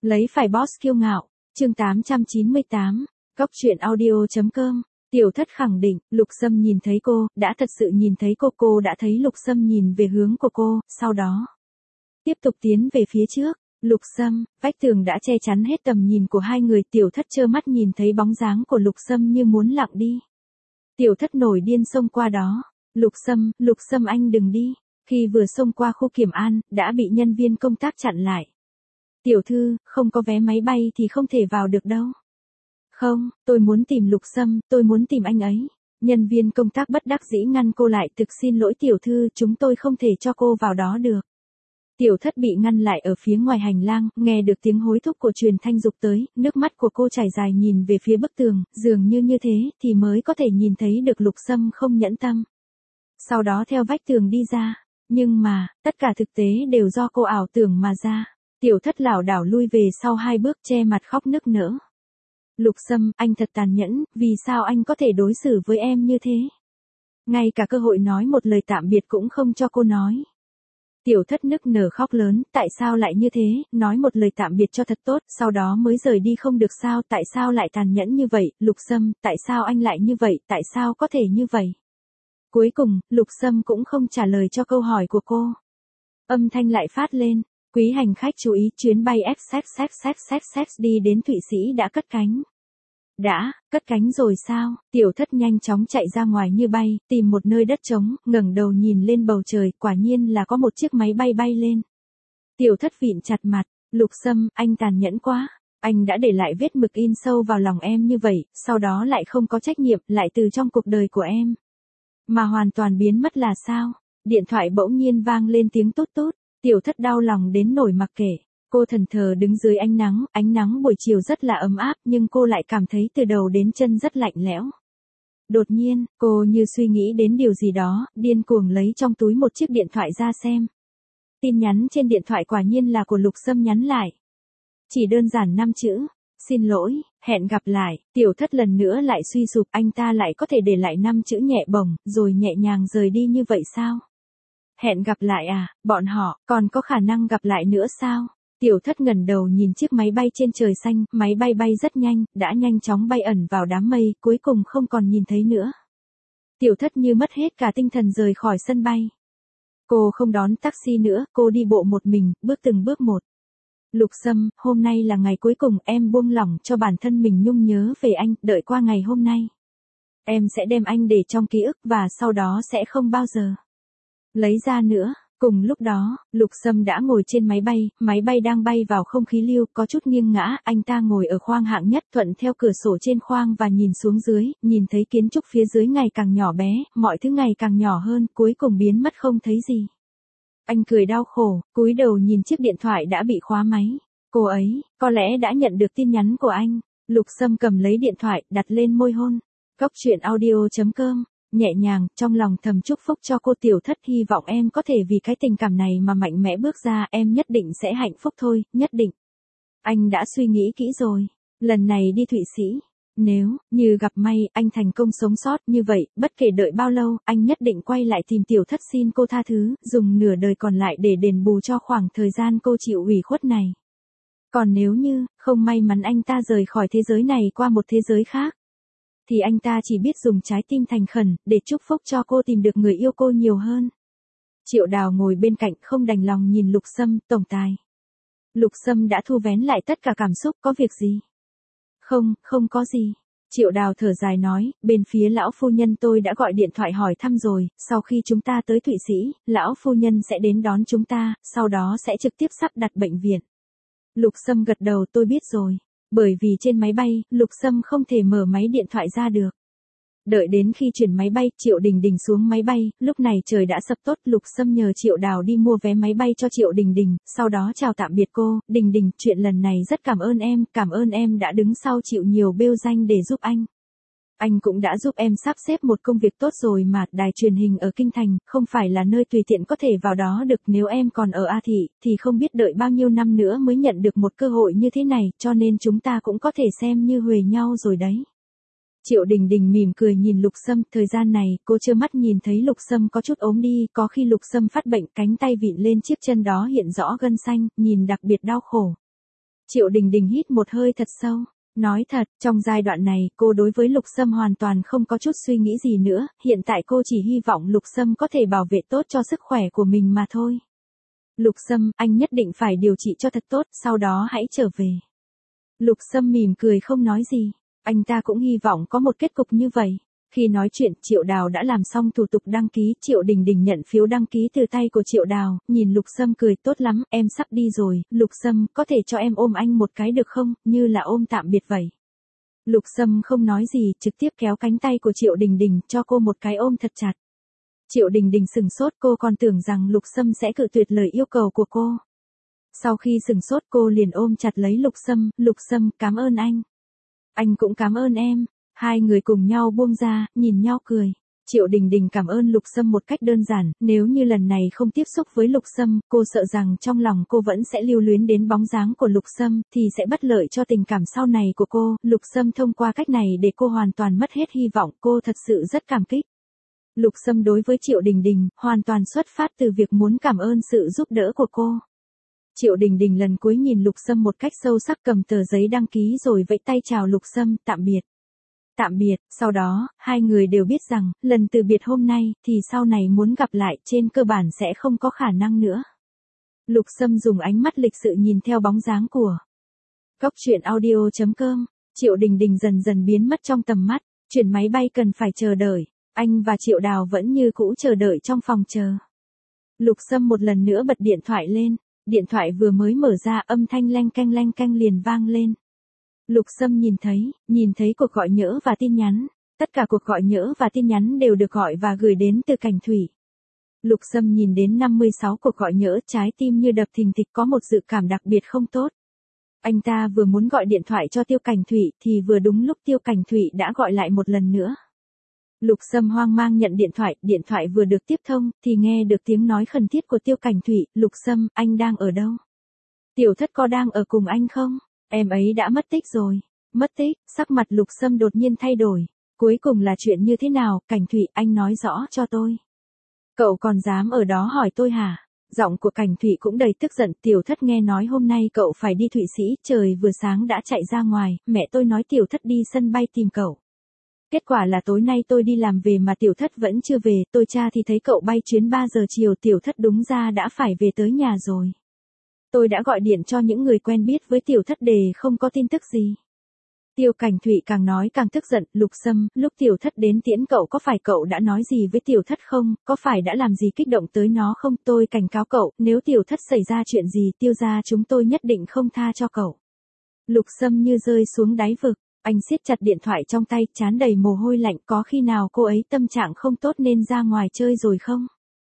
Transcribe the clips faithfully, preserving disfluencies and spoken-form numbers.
Lấy phải boss kiêu ngạo, chương tám trăm chín mươi tám, Cóc truyện audio.com. Tiểu Thất khẳng định, Lục Sâm nhìn thấy cô, đã thật sự nhìn thấy cô, cô đã thấy Lục Sâm nhìn về hướng của cô, sau đó tiếp tục tiến về phía trước. Lục Sâm, vách tường đã che chắn hết tầm nhìn của hai người, Tiểu Thất trơ mắt nhìn thấy bóng dáng của Lục Sâm như muốn lặng đi. Tiểu Thất nổi điên xông qua đó. Lục Sâm, Lục Sâm anh đừng đi. Khi vừa xông qua khu kiểm an, đã bị nhân viên công tác chặn lại. Tiểu thư, không có vé máy bay thì không thể vào được đâu. Không, tôi muốn tìm Lục Sâm, tôi muốn tìm anh ấy. Nhân viên công tác bất đắc dĩ ngăn cô lại, thực xin lỗi tiểu thư, chúng tôi không thể cho cô vào đó được. Tiểu Thất bị ngăn lại ở phía ngoài hành lang, nghe được tiếng hối thúc của truyền thanh dục tới, nước mắt của cô chảy dài nhìn về phía bức tường, dường như như thế thì mới có thể nhìn thấy được Lục Sâm không nhẫn tâm. Sau đó theo vách tường đi ra, nhưng mà, tất cả thực tế đều do cô ảo tưởng mà ra. Tiểu Thất lảo đảo lui về sau hai bước che mặt khóc nức nở. Lục Sâm, anh thật tàn nhẫn, vì sao anh có thể đối xử với em như thế? Ngay cả cơ hội nói một lời tạm biệt cũng không cho cô nói. Tiểu Thất nức nở khóc lớn, tại sao lại như thế, nói một lời tạm biệt cho thật tốt, sau đó mới rời đi không được sao, tại sao lại tàn nhẫn như vậy, Lục Sâm, tại sao anh lại như vậy, tại sao có thể như vậy? Cuối cùng, Lục Sâm cũng không trả lời cho câu hỏi của cô. Âm thanh lại phát lên, quý hành khách chú ý, chuyến bay ép xê ích xê ích xê ích xê ích đi đến Thụy Sĩ đã cất cánh. Đã, cất cánh rồi sao? Tiểu Thất nhanh chóng chạy ra ngoài như bay, tìm một nơi đất trống, ngẩng đầu nhìn lên bầu trời, quả nhiên là có một chiếc máy bay bay lên. Tiểu Thất vịn chặt mặt, Lục Sâm, anh tàn nhẫn quá. Anh đã để lại vết mực in sâu vào lòng em như vậy, sau đó lại không có trách nhiệm, lại từ trong cuộc đời của em. Mà hoàn toàn biến mất là sao? Điện thoại bỗng nhiên vang lên tiếng tút tút, Tiểu Thất đau lòng đến nổi mặc kệ. Cô thần thờ đứng dưới ánh nắng, ánh nắng buổi chiều rất là ấm áp nhưng cô lại cảm thấy từ đầu đến chân rất lạnh lẽo. Đột nhiên, cô như suy nghĩ đến điều gì đó, điên cuồng lấy trong túi một chiếc điện thoại ra xem. Tin nhắn trên điện thoại quả nhiên là của Lục Sâm nhắn lại. Chỉ đơn giản năm chữ, xin lỗi, hẹn gặp lại, Tiểu Thất lần nữa lại suy sụp, anh ta lại có thể để lại năm chữ nhẹ bổng, rồi nhẹ nhàng rời đi như vậy sao? Hẹn gặp lại à, bọn họ, còn có khả năng gặp lại nữa sao? Tiểu Thất ngẩng đầu nhìn chiếc máy bay trên trời xanh, máy bay bay rất nhanh, đã nhanh chóng bay ẩn vào đám mây, cuối cùng không còn nhìn thấy nữa. Tiểu Thất như mất hết cả tinh thần rời khỏi sân bay. Cô không đón taxi nữa, cô đi bộ một mình, bước từng bước một. Lục Sâm, hôm nay là ngày cuối cùng, em buông lỏng cho bản thân mình nhung nhớ về anh, đợi qua ngày hôm nay. Em sẽ đem anh để trong ký ức và sau đó sẽ không bao giờ lấy ra nữa. Cùng lúc đó, Lục Sâm đã ngồi trên máy bay, máy bay đang bay vào không khí lưu, có chút nghiêng ngã, anh ta ngồi ở khoang hạng nhất, thuận theo cửa sổ trên khoang và nhìn xuống dưới, nhìn thấy kiến trúc phía dưới ngày càng nhỏ bé, mọi thứ ngày càng nhỏ hơn, cuối cùng biến mất không thấy gì. Anh cười đau khổ, cúi đầu nhìn chiếc điện thoại đã bị khóa máy. Cô ấy, có lẽ đã nhận được tin nhắn của anh. Lục Sâm cầm lấy điện thoại, đặt lên môi hôn. Cóc truyện audio.com. Nhẹ nhàng, trong lòng thầm chúc phúc cho cô. Tiểu Thất, hy vọng em có thể vì cái tình cảm này mà mạnh mẽ bước ra, em nhất định sẽ hạnh phúc thôi, nhất định. Anh đã suy nghĩ kỹ rồi, lần này đi Thụy Sĩ, nếu, như gặp may, anh thành công sống sót như vậy, bất kể đợi bao lâu, anh nhất định quay lại tìm Tiểu Thất xin cô tha thứ, dùng nửa đời còn lại để đền bù cho khoảng thời gian cô chịu ủy khuất này. Còn nếu như, không may mắn anh ta rời khỏi thế giới này qua một thế giới khác, thì anh ta chỉ biết dùng trái tim thành khẩn, để chúc phúc cho cô tìm được người yêu cô nhiều hơn. Triệu Đào ngồi bên cạnh không đành lòng nhìn Lục Sâm, tổng tài. Lục Sâm đã thu vén lại tất cả cảm xúc, có việc gì? Không, không có gì. Triệu Đào thở dài nói, bên phía lão phu nhân tôi đã gọi điện thoại hỏi thăm rồi, sau khi chúng ta tới Thụy Sĩ, lão phu nhân sẽ đến đón chúng ta, sau đó sẽ trực tiếp sắp đặt bệnh viện. Lục Sâm gật đầu, tôi biết rồi. Bởi vì trên máy bay, Lục Sâm không thể mở máy điện thoại ra được. Đợi đến khi chuyển máy bay, Triệu Đình Đình xuống máy bay, lúc này trời đã sập tốt, Lục Sâm nhờ Triệu Đào đi mua vé máy bay cho Triệu Đình Đình, sau đó chào tạm biệt cô, Đình Đình, chuyện lần này rất cảm ơn em, cảm ơn em đã đứng sau chịu nhiều bêu danh để giúp anh. Anh cũng đã giúp em sắp xếp một công việc tốt rồi mà, đài truyền hình ở Kinh Thành, không phải là nơi tùy tiện có thể vào đó được, nếu em còn ở A Thị, thì không biết đợi bao nhiêu năm nữa mới nhận được một cơ hội như thế này, cho nên chúng ta cũng có thể xem như huề nhau rồi đấy. Triệu Đình Đình mỉm cười nhìn Lục Sâm, thời gian này, cô trơ mắt nhìn thấy Lục Sâm có chút ốm đi, có khi Lục Sâm phát bệnh, cánh tay vịn lên chiếc chân đó hiện rõ gân xanh, nhìn đặc biệt đau khổ. Triệu Đình Đình hít một hơi thật sâu. Nói thật, trong giai đoạn này, cô đối với Lục Sâm hoàn toàn không có chút suy nghĩ gì nữa, hiện tại cô chỉ hy vọng Lục Sâm có thể bảo vệ tốt cho sức khỏe của mình mà thôi. Lục Sâm, anh nhất định phải điều trị cho thật tốt, sau đó hãy trở về. Lục Sâm mỉm cười không nói gì, anh ta cũng hy vọng có một kết cục như vậy. Khi nói chuyện, Triệu Đào đã làm xong thủ tục đăng ký, Triệu Đình Đình nhận phiếu đăng ký từ tay của Triệu Đào, nhìn Lục Sâm cười, tốt lắm, em sắp đi rồi, Lục Sâm, có thể cho em ôm anh một cái được không, như là ôm tạm biệt vậy. Lục Sâm không nói gì, trực tiếp kéo cánh tay của Triệu Đình Đình, cho cô một cái ôm thật chặt. Triệu Đình Đình sừng sốt, cô còn tưởng rằng Lục Sâm sẽ cự tuyệt lời yêu cầu của cô. Sau khi sừng sốt cô liền ôm chặt lấy Lục Sâm, Lục Sâm, cảm ơn anh. Anh cũng cảm ơn em. Hai người cùng nhau buông ra, nhìn nhau cười. Triệu Đình Đình cảm ơn Lục Sâm một cách đơn giản, nếu như lần này không tiếp xúc với Lục Sâm, cô sợ rằng trong lòng cô vẫn sẽ lưu luyến đến bóng dáng của Lục Sâm, thì sẽ bất lợi cho tình cảm sau này của cô. Lục Sâm thông qua cách này để cô hoàn toàn mất hết hy vọng, cô thật sự rất cảm kích. Lục Sâm đối với Triệu Đình Đình, hoàn toàn xuất phát từ việc muốn cảm ơn sự giúp đỡ của cô. Triệu Đình Đình lần cuối nhìn Lục Sâm một cách sâu sắc, cầm tờ giấy đăng ký rồi vẫy tay chào Lục Sâm, tạm biệt. Tạm biệt, sau đó, hai người đều biết rằng, lần từ biệt hôm nay, thì sau này muốn gặp lại, trên cơ bản sẽ không có khả năng nữa. Lục Sâm dùng ánh mắt lịch sự nhìn theo bóng dáng của Cốc truyện audio chấm com, Triệu Đình Đình dần dần biến mất trong tầm mắt, chuyển máy bay cần phải chờ đợi, anh và Triệu Đào vẫn như cũ chờ đợi trong phòng chờ. Lục Sâm một lần nữa bật điện thoại lên, điện thoại vừa mới mở ra âm thanh leng keng leng keng liền vang lên. Lục Sâm nhìn thấy, nhìn thấy cuộc gọi nhỡ và tin nhắn. Tất cả cuộc gọi nhỡ và tin nhắn đều được gọi và gửi đến từ Cảnh Thủy. Lục Sâm nhìn đến năm mươi sáu cuộc gọi nhỡ, trái tim như đập thình thịch, có một dự cảm đặc biệt không tốt. Anh ta vừa muốn gọi điện thoại cho Tiêu Cảnh Thủy thì vừa đúng lúc Tiêu Cảnh Thủy đã gọi lại một lần nữa. Lục Sâm hoang mang nhận điện thoại, điện thoại vừa được tiếp thông thì nghe được tiếng nói khẩn thiết của Tiêu Cảnh Thủy, Lục Sâm, anh đang ở đâu? Tiểu Thất có đang ở cùng anh không? Em ấy đã mất tích rồi. Mất tích, sắc mặt Lục Sâm đột nhiên thay đổi. Cuối cùng là chuyện như thế nào, Cảnh Thủy, anh nói rõ cho tôi. Cậu còn dám ở đó hỏi tôi hả? Giọng của Cảnh Thủy cũng đầy tức giận, Tiểu Thất nghe nói hôm nay cậu phải đi Thụy Sĩ, trời vừa sáng đã chạy ra ngoài, mẹ tôi nói Tiểu Thất đi sân bay tìm cậu. Kết quả là tối nay tôi đi làm về mà Tiểu Thất vẫn chưa về, tôi tra thì thấy cậu bay chuyến ba giờ chiều, Tiểu Thất đúng ra đã phải về tới nhà rồi. Tôi đã gọi điện cho những người quen biết với Tiểu Thất để không có tin tức gì. Tiêu Cảnh Thủy càng nói càng tức giận, Lục Sâm, lúc Tiểu Thất đến tiễn cậu có phải cậu đã nói gì với Tiểu Thất không, có phải đã làm gì kích động tới nó không, tôi cảnh cáo cậu, nếu Tiểu Thất xảy ra chuyện gì, Tiêu gia chúng tôi nhất định không tha cho cậu. Lục Sâm như rơi xuống đáy vực, anh siết chặt điện thoại trong tay, trán đầy mồ hôi lạnh, có khi nào cô ấy tâm trạng không tốt nên ra ngoài chơi rồi không?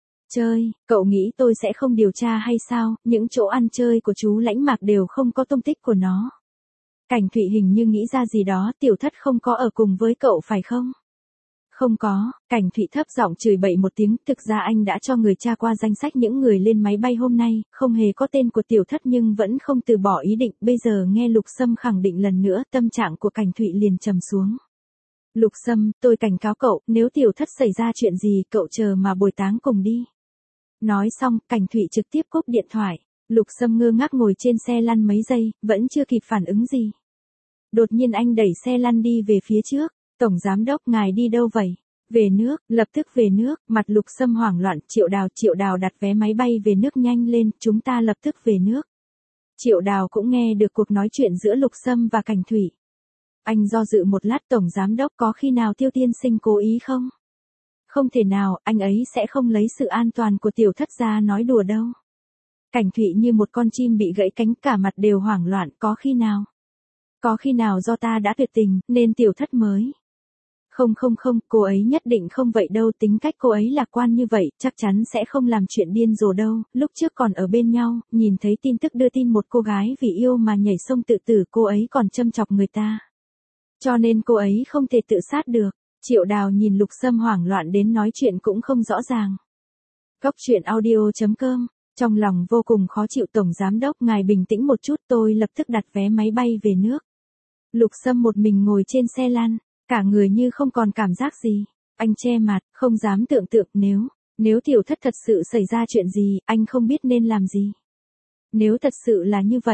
Chơi, cậu nghĩ tôi sẽ không điều tra hay sao, những chỗ ăn chơi của chú Lãnh Mạc đều không có tung tích của nó. Cảnh Thụy hình như nghĩ ra gì đó, Tiểu Thất không có ở cùng với cậu phải không? Không có, Cảnh Thụy thấp giọng chửi bậy một tiếng, thực ra anh đã cho người tra qua danh sách những người lên máy bay hôm nay, không hề có tên của Tiểu Thất nhưng vẫn không từ bỏ ý định, bây giờ nghe Lục Sâm khẳng định lần nữa, tâm trạng của Cảnh Thụy liền trầm xuống. Lục Sâm, tôi cảnh cáo cậu, nếu Tiểu Thất xảy ra chuyện gì, cậu chờ mà bồi táng cùng đi. Nói xong, Cảnh Thụy trực tiếp cúp điện thoại. Lục Sâm ngơ ngác ngồi trên xe lăn mấy giây, vẫn chưa kịp phản ứng gì. Đột nhiên anh đẩy xe lăn đi về phía trước. Tổng giám đốc, ngài đi đâu vậy? Về nước, lập tức về nước. Mặt Lục Sâm hoảng loạn, Triệu Đào, Triệu Đào đặt vé máy bay về nước nhanh lên, chúng ta lập tức về nước. Triệu Đào cũng nghe được cuộc nói chuyện giữa Lục Sâm và Cảnh Thủy. Anh do dự một lát, tổng giám đốc, có khi nào Tiêu tiên sinh cố ý không? Không thể nào, anh ấy sẽ không lấy sự an toàn của Tiểu Thất ra nói đùa đâu. Cảnh Thụy như một con chim bị gãy cánh, cả mặt đều hoảng loạn, có khi nào? Có khi nào do ta đã tuyệt tình, nên Tiểu Thất mới? Không không không, cô ấy nhất định không vậy đâu, tính cách cô ấy lạc quan như vậy, chắc chắn sẽ không làm chuyện điên rồ đâu, lúc trước còn ở bên nhau, nhìn thấy tin tức đưa tin một cô gái vì yêu mà nhảy sông tự tử, cô ấy còn châm chọc người ta. Cho nên cô ấy không thể tự sát được. Triệu Đào nhìn Lục Sâm hoảng loạn đến nói chuyện cũng không rõ ràng. Cốc truyện audio chấm com, trong lòng vô cùng khó chịu, tổng giám đốc, ngài bình tĩnh một chút, tôi lập tức đặt vé máy bay về nước. Lục Sâm một mình ngồi trên xe lăn, cả người như không còn cảm giác gì, anh che mặt, không dám tưởng tượng nếu, nếu Tiểu Thất thật sự xảy ra chuyện gì, anh không biết nên làm gì. Nếu thật sự là như vậy,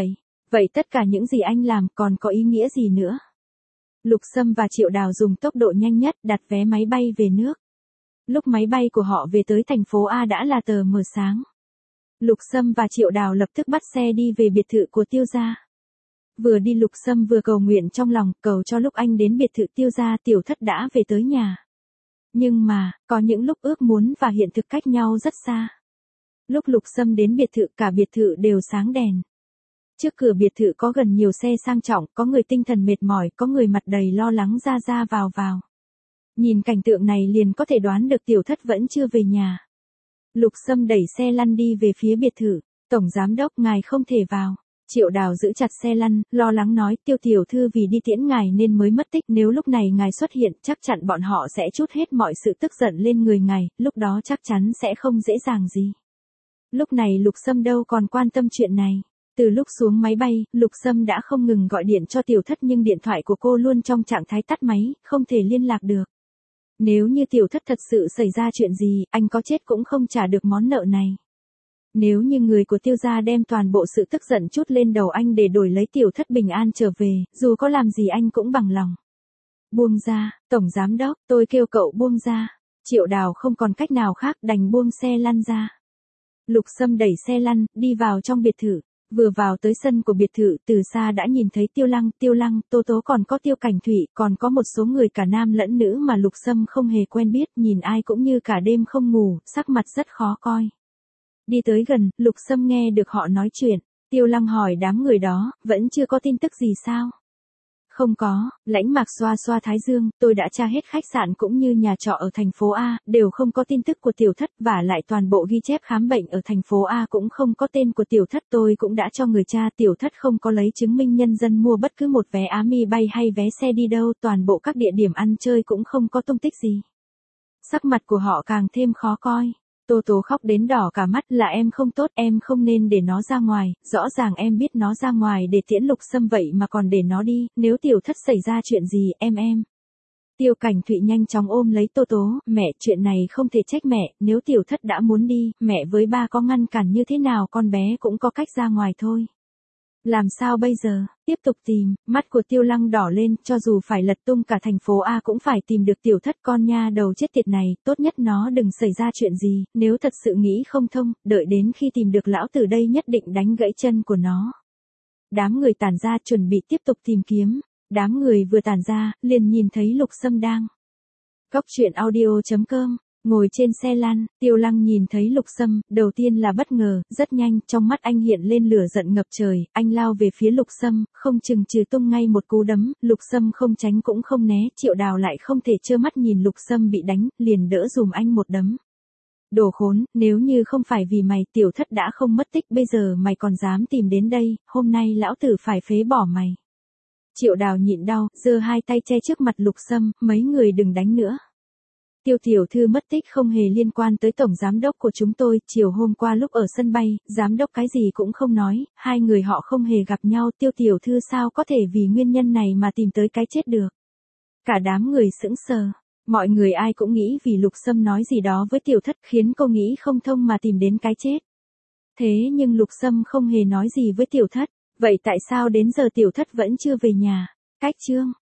Vậy tất cả những gì anh làm còn có ý nghĩa gì nữa? Lục Sâm và Triệu Đào dùng tốc độ nhanh nhất đặt vé máy bay về nước. Lúc máy bay của họ về tới thành phố A đã là tờ mờ sáng. Lục Sâm và Triệu Đào lập tức bắt xe đi về biệt thự của Tiêu gia. Vừa đi Lục Sâm vừa cầu nguyện trong lòng, cầu cho lúc anh đến biệt thự Tiêu gia Tiểu Thất đã về tới nhà. Nhưng mà, có những lúc ước muốn và hiện thực cách nhau rất xa. Lúc Lục Sâm đến biệt thự, cả biệt thự đều sáng đèn. Trước cửa biệt thự có gần nhiều xe sang trọng, có người tinh thần mệt mỏi, có người mặt đầy lo lắng ra ra vào vào. Nhìn cảnh tượng này liền có thể đoán được Tiểu Thất vẫn chưa về nhà. Lục Sâm đẩy xe lăn đi về phía biệt thự. Tổng giám đốc, ngài không thể vào. Triệu Đào giữ chặt xe lăn, lo lắng nói, Tiêu tiểu thư vì đi tiễn ngài nên mới mất tích, nếu lúc này ngài xuất hiện, chắc chắn bọn họ sẽ trút hết mọi sự tức giận lên người ngài, lúc đó chắc chắn sẽ không dễ dàng gì. Lúc này Lục Sâm đâu còn quan tâm chuyện này. Từ lúc xuống máy bay, Lục Sâm đã không ngừng gọi điện cho Tiểu Thất nhưng điện thoại của cô luôn trong trạng thái tắt máy, không thể liên lạc được. Nếu như Tiểu Thất thật sự xảy ra chuyện gì, anh có chết cũng không trả được món nợ này. Nếu như người của Tiêu gia đem toàn bộ sự tức giận trút lên đầu anh để đổi lấy Tiểu Thất bình an trở về, dù có làm gì anh cũng bằng lòng. Buông ra, Tổng giám đốc, tôi kêu cậu buông ra. Triệu Đào không còn cách nào khác đành buông xe lăn ra. Lục Sâm đẩy xe lăn, đi vào trong biệt thự. Vừa vào tới sân của biệt thự, từ xa đã nhìn thấy Tiêu Lăng, Tiêu Lăng, Tố Tố còn có Tiêu Cảnh Thụy, còn có một số người cả nam lẫn nữ mà Lục Sâm không hề quen biết, nhìn ai cũng như cả đêm không ngủ, sắc mặt rất khó coi. Đi tới gần, Lục Sâm nghe được họ nói chuyện. Tiêu Lăng hỏi đám người đó, vẫn chưa có tin tức gì sao? Không có, Lãnh Mạc xoa xoa thái dương, tôi đã tra hết khách sạn cũng như nhà trọ ở thành phố A, đều không có tin tức của Tiểu Thất, và lại toàn bộ ghi chép khám bệnh ở thành phố A cũng không có tên của Tiểu Thất, tôi cũng đã cho người tra, Tiểu Thất không có lấy chứng minh nhân dân mua bất cứ một vé Á Mi bay hay vé xe đi đâu, toàn bộ các địa điểm ăn chơi cũng không có tung tích gì. Sắc mặt của họ càng thêm khó coi. Tô Tố khóc đến đỏ cả mắt, là em không tốt, em không nên để nó ra ngoài, rõ ràng em biết nó ra ngoài để tiễn Lục Sâm vậy mà còn để nó đi, nếu Tiểu Thất xảy ra chuyện gì, em em. Tiêu Cảnh Thụy nhanh chóng ôm lấy Tô Tố, mẹ, chuyện này không thể trách mẹ, nếu Tiểu Thất đã muốn đi, mẹ với ba có ngăn cản như thế nào con bé cũng có cách ra ngoài thôi. Làm sao bây giờ, tiếp tục tìm, mắt của Tiêu Lăng đỏ lên, cho dù phải lật tung cả thành phố A cũng phải tìm được Tiểu Thất, con nha đầu chết tiệt này, tốt nhất nó đừng xảy ra chuyện gì, nếu thật sự nghĩ không thông, đợi đến khi tìm được lão tử đây nhất định đánh gãy chân của nó. Đám người tản ra chuẩn bị tiếp tục tìm kiếm, đám người vừa tản ra, liền nhìn thấy Lục Sâm đang. Cóc truyện audio chấm com Ngồi trên xe lăn, Tiêu Lăng nhìn thấy Lục Sâm, đầu tiên là bất ngờ, rất nhanh, trong mắt anh hiện lên lửa giận ngập trời, anh lao về phía Lục Sâm, không chừng trừ tung ngay một cú đấm, Lục Sâm không tránh cũng không né, Triệu Đào lại không thể trơ mắt nhìn Lục Sâm bị đánh, liền đỡ dùm anh một đấm. Đồ khốn, nếu như không phải vì mày, Tiểu Thất đã không mất tích, bây giờ mày còn dám tìm đến đây, hôm nay lão tử phải phế bỏ mày. Triệu Đào nhịn đau, giơ hai tay che trước mặt Lục Sâm, mấy người đừng đánh nữa. Tiêu tiểu thư mất tích không hề liên quan tới tổng giám đốc của chúng tôi, chiều hôm qua lúc ở sân bay, giám đốc cái gì cũng không nói, hai người họ không hề gặp nhau, tiêu tiểu thư sao có thể vì nguyên nhân này mà tìm tới cái chết được. Cả đám người sững sờ, mọi người ai cũng nghĩ vì Lục Sâm nói gì đó với Tiểu Thất khiến cô nghĩ không thông mà tìm đến cái chết. Thế nhưng Lục Sâm không hề nói gì với Tiểu Thất, vậy tại sao đến giờ Tiểu Thất vẫn chưa về nhà? Cách chương